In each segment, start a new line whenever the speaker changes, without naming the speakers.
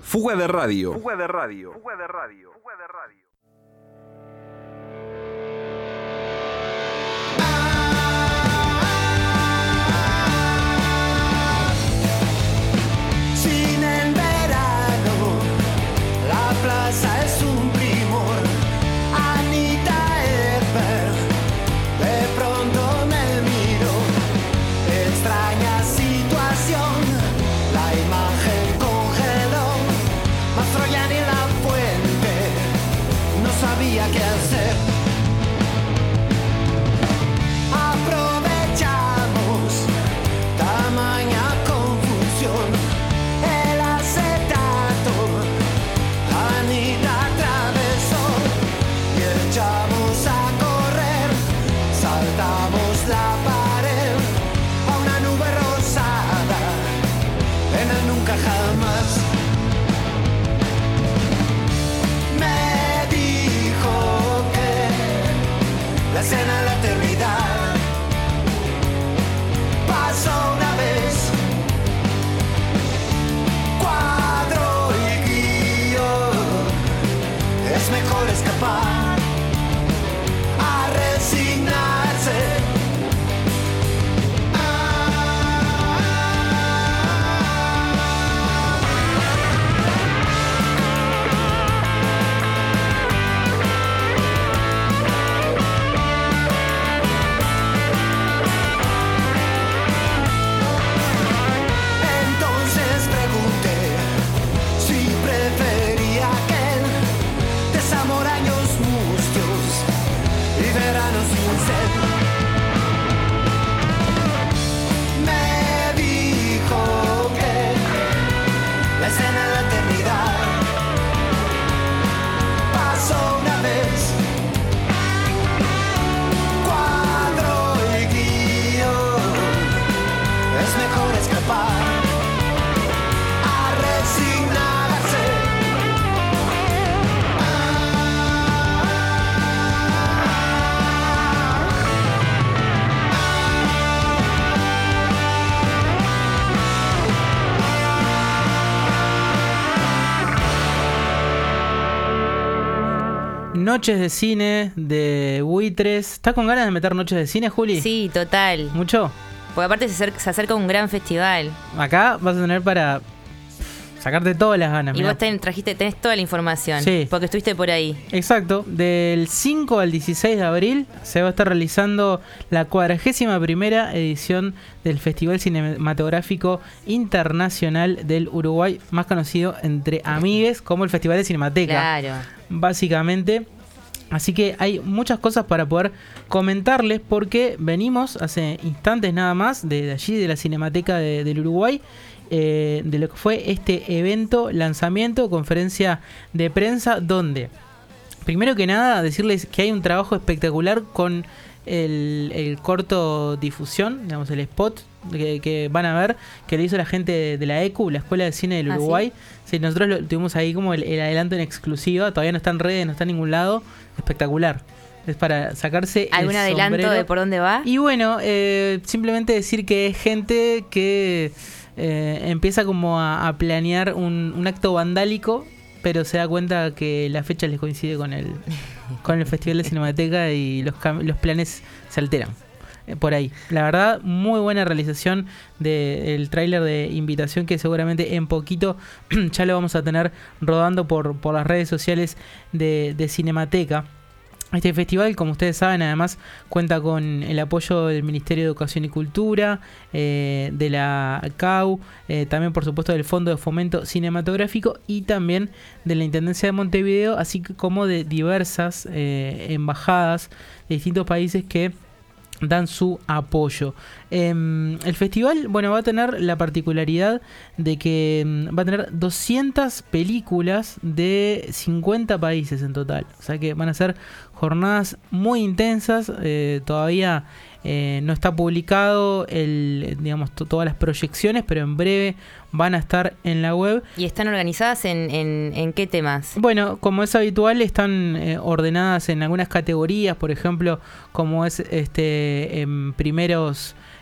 Fuga de radio.
Fuga de radio. Fuga de radio. Fuga de radio.
Cine en verano, la plaza es un primor. Anita Ekberg, de pronto me miro. Extraña situación, la imagen congeló. Mastroianni en la fuente, no sabía qué hacer. Aprovechamos tamaña confusión. El acetato, Anita atravesó y echamos a correr. Saltamos la pared a una nube rosada en el nunca jamás. Me dijo que la escena de la eternidad pasó una vez. Cuadro y guión, es mejor escapar a resignarse. Entonces pregunté si prefería aquel desamor, años mustios y verano sin sed. Me dijo que la escena de la eternidad pasó una vez. Cuadro y guión, es mejor escapar a resignarse.
Noches de cine de Buitres. ¿Estás con ganas de meter noches de cine, Juli?
Sí, total.
¿Mucho?
Porque aparte se acerca un gran festival.
Acá vas a tener para sacarte todas las ganas.
Y
mirá.
vos tenés toda la información.
Sí.
Porque estuviste por ahí.
Exacto, del 5 al 16 de abril se va a estar realizando la 41ª edición del Festival Cinematográfico Internacional del Uruguay, más conocido entre amigues como el Festival de Cinemateca.
Claro.
Básicamente. Así que hay muchas cosas para poder comentarles porque venimos hace instantes nada más de allí, de la Cinemateca del Uruguay, de lo que fue este evento, lanzamiento, conferencia de prensa, donde, primero que nada, decirles que hay un trabajo espectacular con el corto difusión, digamos, el spot que van a ver, que le hizo la gente de la ECU, la Escuela de Cine del Uruguay. Sí, nosotros lo tuvimos ahí como el adelanto en exclusiva, todavía no está en redes, no está en ningún lado, espectacular. Es para sacarse
¿Algún
el
adelanto
sombrero.
de por dónde va?
Y bueno, simplemente decir que es gente que empieza como a planear un acto vandálico, pero se da cuenta que la fecha les coincide con el Festival de Cinemateca y los planes se alteran. Por ahí. La verdad, muy buena realización del tráiler de invitación que seguramente en poquito ya lo vamos a tener rodando por las redes sociales de Cinemateca. Este festival, como ustedes saben, además cuenta con el apoyo del Ministerio de Educación y Cultura, de la CAU, también por supuesto del Fondo de Fomento Cinematográfico y también de la Intendencia de Montevideo, así como de diversas embajadas de distintos países que dan su apoyo. El festival, bueno, va a tener la particularidad de que va a tener 200 películas de 50 países en total. O sea que van a ser jornadas muy intensas. Todavía no está publicado digamos, todas las proyecciones, pero en breve van a estar en la web.
¿Y están organizadas en qué temas?
Bueno, como es habitual, están ordenadas en algunas categorías, por ejemplo, como es en primeros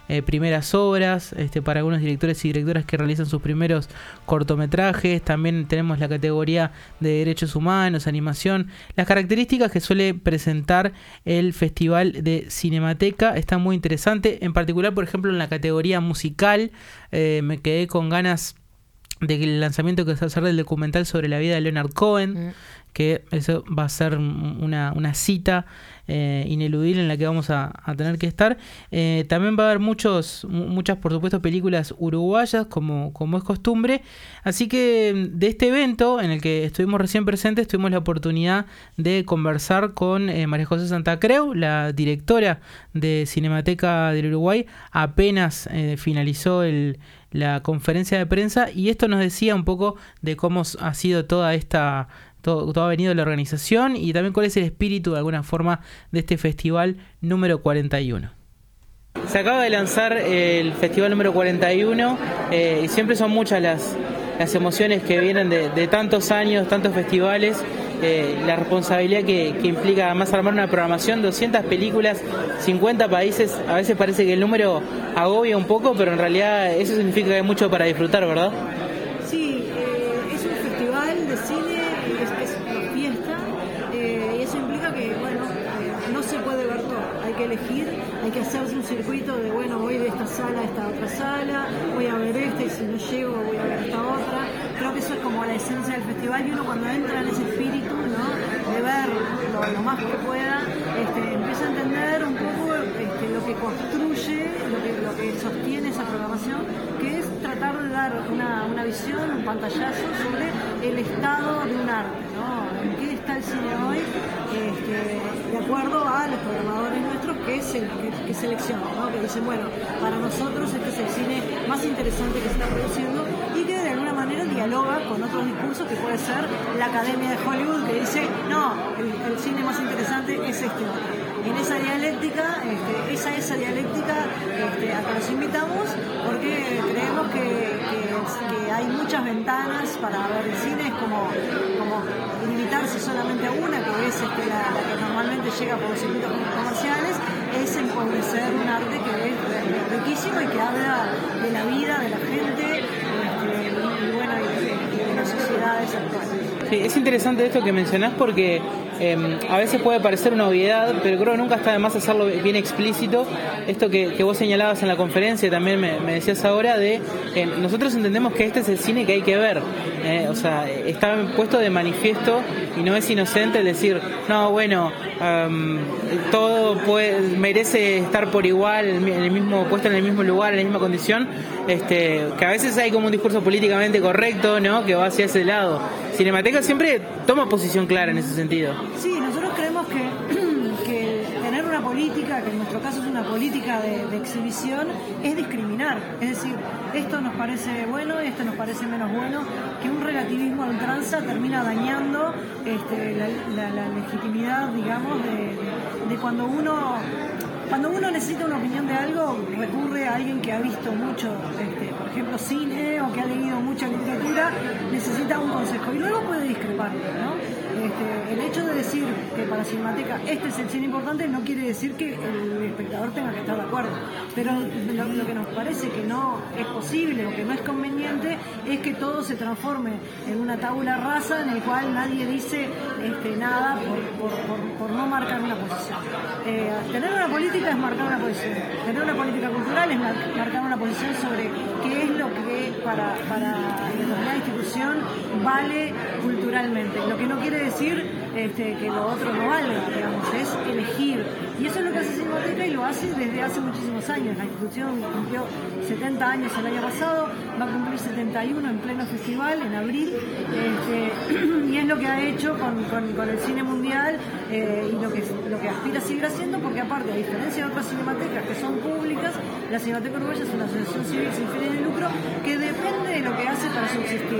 primeras obras, para algunos directores y directoras que realizan sus primeros cortometrajes. También tenemos la categoría de derechos humanos, animación. Las características que suele presentar el Festival de Cinemateca están muy interesantes. En particular, por ejemplo, en la categoría musical, me quedé con ganas del lanzamiento que se va a hacer del documental sobre la vida de Leonard Cohen, que eso va a ser una cita ineludible en la que vamos a tener que estar. También va a haber muchas, por supuesto, películas uruguayas, como es costumbre. Así que de este evento, en el que estuvimos recién presentes, tuvimos la oportunidad de conversar con María José Santa Creu, la directora de Cinemateca del Uruguay. Apenas finalizó la conferencia de prensa, y esto nos decía un poco de cómo ha sido todo ha venido la organización, y también cuál es el espíritu de alguna forma de este festival número 41. Se acaba de lanzar el festival número 41 y siempre son muchas las emociones que vienen de tantos años, tantos festivales, la responsabilidad que implica además armar una programación, 200 películas, 50 países. A veces parece que el número agobia un poco, pero en realidad eso significa que hay mucho para disfrutar, ¿verdad?
Sí, es un festival de cine, es una fiesta, y eso implica que, no se puede ver todo, hay que elegir, hay que hacerse un circuito de, voy de esta sala a esta otra sala, voy a ver esta, y si no llego voy a ver esta otra. Creo que eso es como la esencia del festival, y uno cuando entra en ese espíritu, ¿no?, de ver lo más que pueda, empieza a entender un poco lo que construye, lo que sostiene esa programación, que es tratar de dar una visión, un pantallazo sobre el estado de un arte, ¿no? En qué está el cine hoy, de acuerdo a los programadores nuestros que seleccionan, ¿no? Que dicen, para nosotros este es el cine más interesante que se está produciendo, y que de alguna manera dialoga con otros discursos, que puede ser la Academia de Hollywood, que dice, no, el cine más interesante es este otro. En esa dialéctica, esa dialéctica a que los invitamos, porque creemos que hay muchas ventanas para ver el cine. Es como limitarse solamente a una, que es la que normalmente llega por los circuitos comerciales, es empobrecer un arte que es riquísimo y que habla de la vida, de la gente, y de las sociedades actuales.
Sí, es interesante esto que mencionás, porque a veces puede parecer una obviedad, pero creo que nunca está de más hacerlo bien explícito. Esto que vos señalabas en la conferencia, también me decías ahora, de nosotros entendemos que este es el cine que hay que ver. Está puesto de manifiesto, y no es inocente el decir, no, todo merece estar por igual, puesto en el mismo lugar, en la misma condición. Que a veces hay como un discurso políticamente correcto, ¿no?, que va hacia ese lado. Cinemateca siempre toma posición clara en ese sentido.
Sí, nosotros creemos que tener una política, que en nuestro caso es una política de exhibición, es discriminar. Es decir, esto nos parece bueno, esto nos parece menos bueno, que un relativismo a ultranza termina dañando la legitimidad, digamos, de cuando uno necesita una opinión de algo, recurre a alguien que ha visto mucho, por ejemplo, cine, o que ha leído mucha literatura, necesita un consejo, y luego puede discrepar, ¿no? El hecho de decir que para Cinemateca este es el cine importante no quiere decir que el espectador tenga que estar de acuerdo, pero lo que nos parece que no es posible o que no es conveniente es que todo se transforme en una tabula rasa en el cual nadie dice nada por no marcar una posición. Tener una política es marcar una posición, tener una política cultural es marcar una posición sobre qué es lo que para determinada institución vale culturalmente, lo que no quiere decir que lo otro no valga, digamos, es elegir. Y eso es lo que hace Cinemateca, y lo hace desde hace muchísimos años. La institución cumplió 70 años el año pasado, va a cumplir 71 en pleno festival, en abril, y es lo que ha hecho con el cine mundial, y lo que aspira a seguir haciendo, porque aparte, a diferencia de otras cinematecas que son públicas, la Cinemateca Uruguaya es una asociación civil sin fines de lucro que depende de lo que hace para subsistir.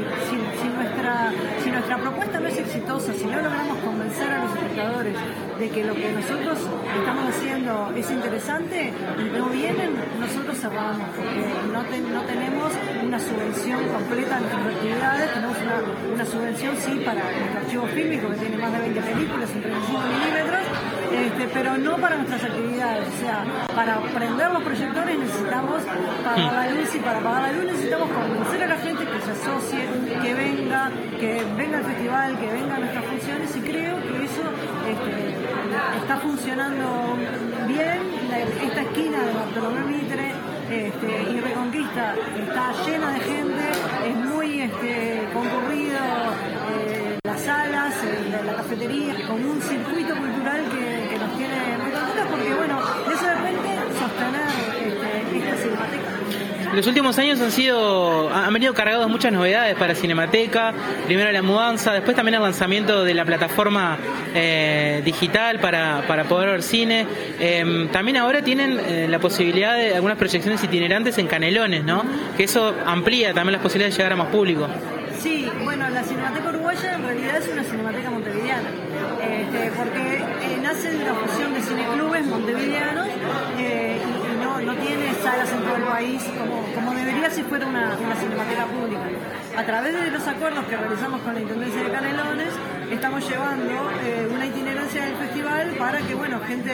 Si nuestra propuesta no es exitosa, si no logramos convencer a los espectadores de que lo que nosotros estamos haciendo es interesante y no vienen, nosotros cerramos, porque no tenemos una subvención completa a nuestras actividades. Tenemos una subvención, sí, para nuestro archivo fílmico, que tiene más de 20 películas en 35 milímetros, pero no para nuestras actividades. O sea, para prender los proyectores necesitamos pagar la luz, y para pagar la luz necesitamos convencer a la gente que se asocie, que venga al festival, que venga a nuestras funciones, y creo que eso está funcionando bien. Esta esquina de Bartolomé Mitre y Reconquista está llena de gente, es muy concurrido, las salas, la cafetería, como un circuito cultural que nos tiene muy contentos, porque bueno, de eso depende sostener esta cinemateca.
Los últimos años han venido cargados de muchas novedades para Cinemateca. Primero la mudanza, después también el lanzamiento de la plataforma digital para poder ver cine. También ahora tienen la posibilidad de algunas proyecciones itinerantes en Canelones, ¿no? Que eso amplía también las posibilidades de llegar a más público.
Sí, bueno, la Cinemateca Uruguaya en realidad es una cinemateca montevideana, porque nace de la fusión de cineclubes montevideanos y no tiene salas en todo el país como debería si fuera una cinemateca pública. A través de los acuerdos que realizamos con la Intendencia de Canelones, estamos llevando una itinerancia del festival para que, bueno, gente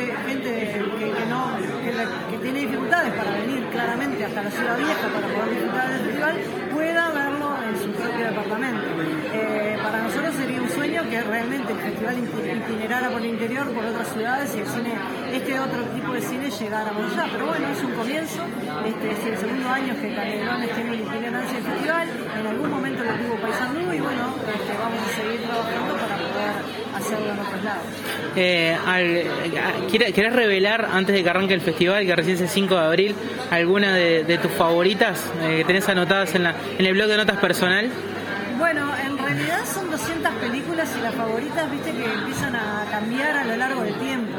que tiene dificultades para venir claramente hasta la Ciudad Vieja para poder disfrutar del festival, pueda verlo en su propio departamento. Para nosotros sería un sueño que realmente el festival itinerara por el interior, por otras ciudades, y el cine, otro tipo de cine llegara por allá. Pero bueno, es un comienzo, es el segundo año que Canelones tiene la itinerancia del festival, en algún momento lo tuvo Paysandú, y bueno, vamos a seguir trabajando para poder hacerlo en otros lados.
¿Querés revelar, antes de que arranque el festival, que recién es el 5 de abril, alguna de tus favoritas que tenés anotadas en el blog de notas personal?
Bueno, en realidad son 200 películas, y las favoritas, viste, que empiezan a cambiar a lo largo del tiempo.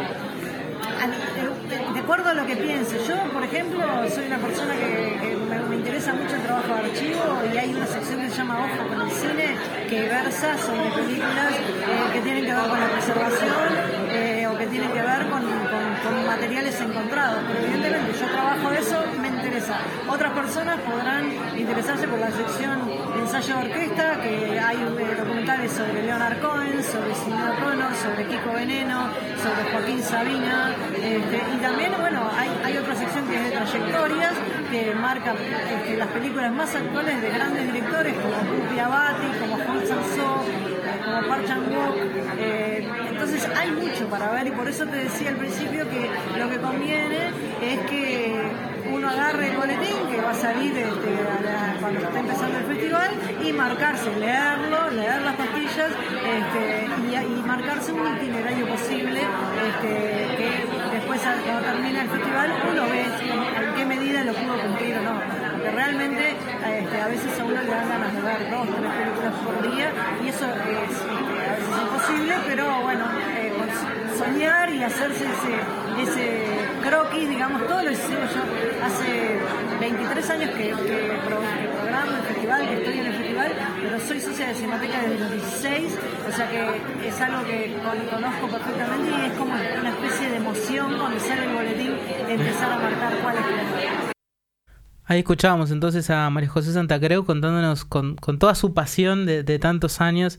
De acuerdo a lo que piense. Yo, por ejemplo, soy una persona que me interesa mucho el trabajo de archivo, y hay una sección que se llama Ojo con el Cine, que versa sobre películas que tienen que ver con la preservación o que tienen que ver con materiales encontrados. Pero evidentemente yo trabajo eso, me interesa. Otras personas podrán interesarse por la sección Ensayo de Orquesta, que hay documentales sobre Leonard Cohen, sobre Sinéad O'Connor, sobre Kiko Veneno, sobre Joaquín Sabina, y también, bueno, hay otra sección que es de trayectorias, que marca las películas más actuales de grandes directores como Pupi Avati, como Hong Sang-soo, como Park Chan-wook. Entonces hay mucho para ver, y por eso te decía al principio que lo que conviene es que uno agarre el boletín que va a salir cuando está empezando el festival, y marcarse, leer las pastillas, y marcarse un itinerario posible, que después cuando termine el festival uno ve en qué medida lo pudo cumplir o no, porque realmente a veces a uno le dan ganas de ver 2 o 3 películas por día, y eso es a veces imposible, pero bueno, soñar y hacerse ese croquis, digamos, todo lo hice yo hace 23 años que programo el festival, que estoy en el festival, pero soy socia de Cinemateca desde los 16, o sea que es algo que conozco perfectamente, y es como una especie de emoción cuando sale el boletín de empezar a marcar cuál es la.
Ahí escuchábamos entonces a María José Santacreu contándonos con toda su pasión de tantos años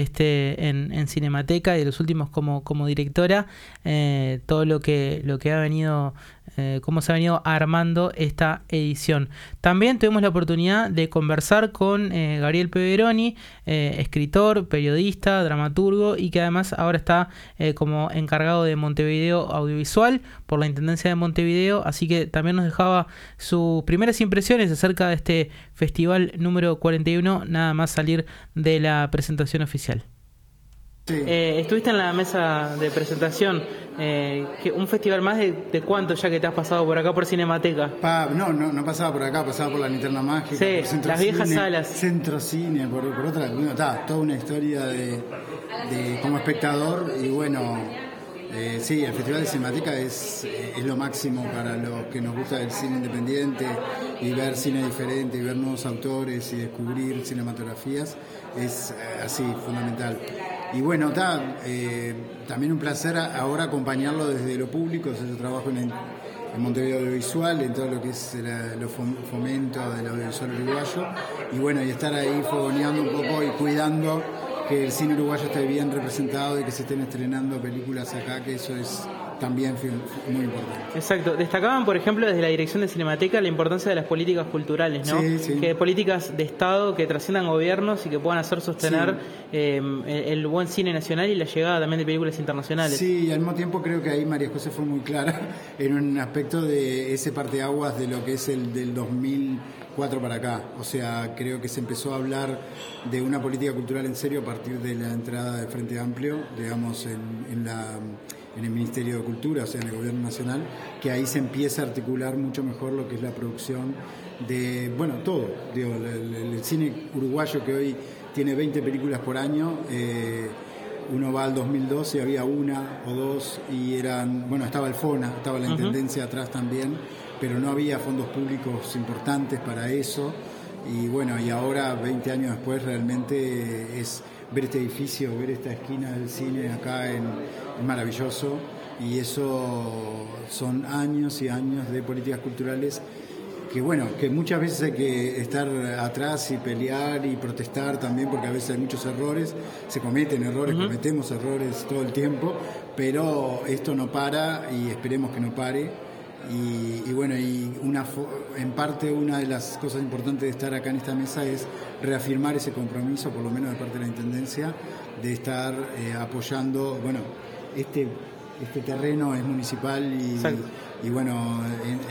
en Cinemateca, y de los últimos como directora, todo lo que ha venido, cómo se ha venido armando esta edición. También tuvimos la oportunidad de conversar con Gabriel Peveroni, escritor, periodista, dramaturgo, y que además ahora está como encargado de Montevideo Audiovisual por la Intendencia de Montevideo, así que también nos dejaba sus primeras impresiones acerca de este festival número 41, nada más salir de la presentación oficial. Sí. Estuviste en la mesa de presentación. ¿Un festival más de cuánto ya que te has pasado por acá por Cinemateca?
No pasaba por acá, pasaba por la Linterna Mágica,
sí,
por
las viejas salas.
Centro Cine, por otra. Toda una historia de como espectador, y bueno. Sí, el Festival de Cinemateca es lo máximo para los que nos gusta el cine independiente, y ver cine diferente, y ver nuevos autores, y descubrir cinematografías, es así, fundamental. Y bueno, también un placer ahora acompañarlo desde lo público. Yo trabajo en Montevideo Audiovisual, en todo lo que es los fomento del audiovisual uruguayo, y bueno, y estar ahí fogoneando un poco y cuidando que el cine uruguayo esté bien representado y que se estén estrenando películas acá, que eso es también muy importante.
Exacto. Destacaban, por ejemplo, desde la dirección de Cinemateca la importancia de las políticas culturales, ¿no?
Sí, sí.
Que políticas de Estado que trasciendan gobiernos y que puedan hacer sostener el buen cine nacional y la llegada también de películas internacionales.
Sí, y al mismo tiempo creo que ahí María José fue muy clara en un aspecto de ese parteaguas de lo que es el del 2004 para acá. O sea, creo que se empezó a hablar de una política cultural en serio a partir de la entrada del Frente Amplio, digamos, en el Ministerio de Cultura, o sea, en el Gobierno Nacional, que ahí se empieza a articular mucho mejor lo que es la producción de, bueno, todo. Digo, el cine uruguayo que hoy tiene 20 películas por año, uno va al 2012 y había una o dos y eran, bueno, estaba el FONA, estaba la Intendencia atrás también, pero no había fondos públicos importantes para eso. Y bueno, y ahora, 20 años después, realmente es ver este edificio, ver esta esquina del cine acá es maravilloso, y eso son años y años de políticas culturales que bueno, que muchas veces hay que estar atrás y pelear y protestar también, porque a veces hay muchos errores, se cometen errores, cometemos errores todo el tiempo, pero esto no para y esperemos que no pare. Y bueno, en parte una de las cosas importantes de estar acá en esta mesa es reafirmar ese compromiso, por lo menos de parte de la Intendencia, de estar apoyando, bueno, este terreno es municipal y bueno,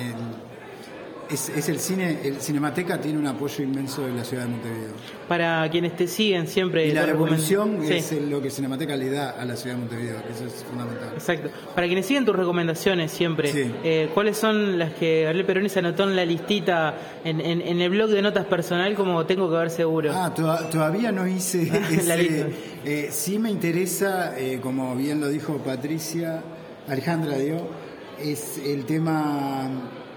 es el cine, el Cinemateca tiene un apoyo inmenso de la ciudad de Montevideo.
Para quienes te siguen siempre...
Y la devolución
sí,
es lo que Cinemateca le da a la ciudad de Montevideo, eso es fundamental.
Exacto. Para quienes siguen tus recomendaciones siempre,
sí.
¿Cuáles son las que Gabriel Peroni se anotó en la listita, en el blog de notas personal, como tengo que ver seguro?
Todavía no hice
la lista.
Sí me interesa, como bien lo dijo Alejandra, es el tema...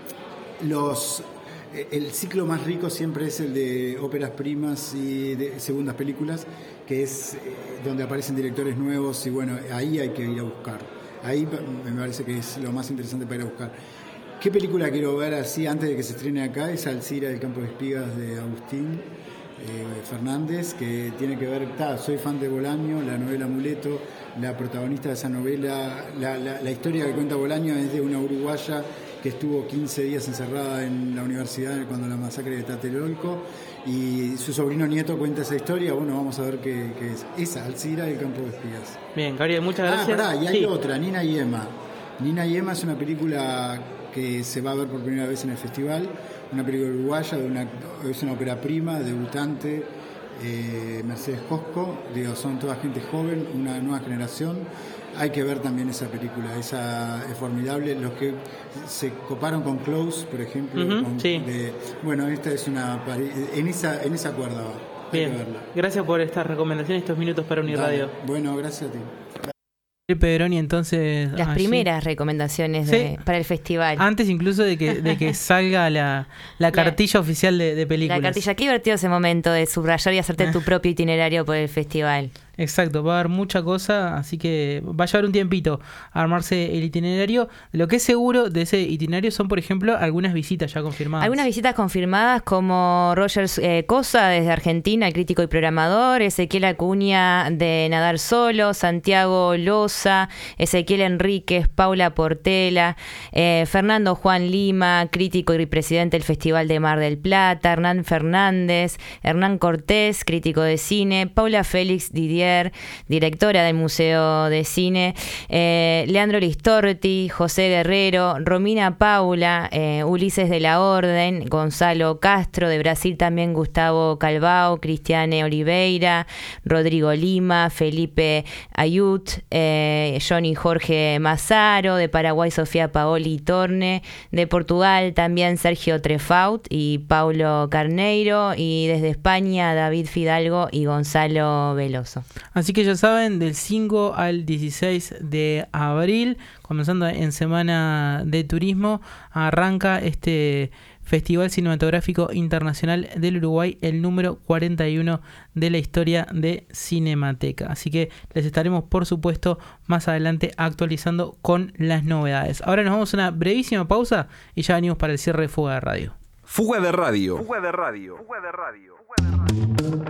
El ciclo más rico siempre es el de óperas primas y de segundas películas, que es donde aparecen directores nuevos, y bueno, ahí hay que ir a buscar. Ahí me parece que es lo más interesante para ir a buscar. ¿Qué película quiero ver así antes de que se estrene acá? Es Alcira del Campo de Espigas de Agustín Fernández, que tiene que ver, soy fan de Bolaño, la novela Amuleto, la protagonista de esa novela, la historia que cuenta Bolaño es de una uruguaya que estuvo 15 días encerrada en la universidad cuando la masacre de Tlatelolco, y su sobrino nieto cuenta esa historia. Bueno, vamos a ver qué es. Esa, Alcira del Campo de Espigas.
Bien, Gabriel, muchas gracias.
Y hay otra, Nina y Emma. Nina y Emma es una película que se va a ver por primera vez en el festival, una película uruguaya, es una ópera prima, debutante, Mercedes Cosco, son toda gente joven, una nueva generación. Hay que ver también esa película, esa es formidable. Los que se coparon con Close, por ejemplo, bueno, esta es en esa cuerda va.
Bien, gracias por estas recomendaciones, estos minutos para Uniradio.
Bueno, gracias a ti.
Peroni, entonces
las primeras recomendaciones para el festival,
antes incluso de que salga la cartilla oficial de películas.
La cartilla, qué divertido ese momento de subrayar y hacerte tu propio itinerario por el festival.
Exacto, va a haber mucha cosa, así que va a llevar un tiempito a armarse el itinerario. Lo que es seguro de ese itinerario son, por ejemplo, algunas visitas ya confirmadas.
Algunas visitas confirmadas, como Roger Cosa desde Argentina, el crítico y programador, Ezequiel Acuña de Nadar Solo, Santiago Loza, Ezequiel Enríquez, Paula Portela, Fernando Juan Lima, crítico y presidente del Festival de Mar del Plata, Hernán Fernández, Hernán Cortés, crítico de cine, Paula Félix Didier, directora del Museo de Cine, Leandro Listorti, José Guerrero, Romina Paula, Ulises de la Orden, Gonzalo Castro, de Brasil también Gustavo Calvao, Cristiane Oliveira, Rodrigo Lima, Felipe Ayut, Johnny Jorge Mazaro, de Paraguay Sofía Paoli Torne, de Portugal también Sergio Trefaut y Paulo Carneiro, y desde España David Fidalgo y Gonzalo Veloso.
Así que ya saben, del 5 al 16 de abril, comenzando en Semana de Turismo, arranca este Festival Cinematográfico Internacional del Uruguay, el número 41 de la historia de Cinemateca. Así que les estaremos, por supuesto, más adelante actualizando con las novedades. Ahora nos vamos a una brevísima pausa y ya venimos para el cierre de Fuga de Radio.
Fuga de Radio. Fuga de Radio. Fuga de Radio. Fuga de Radio.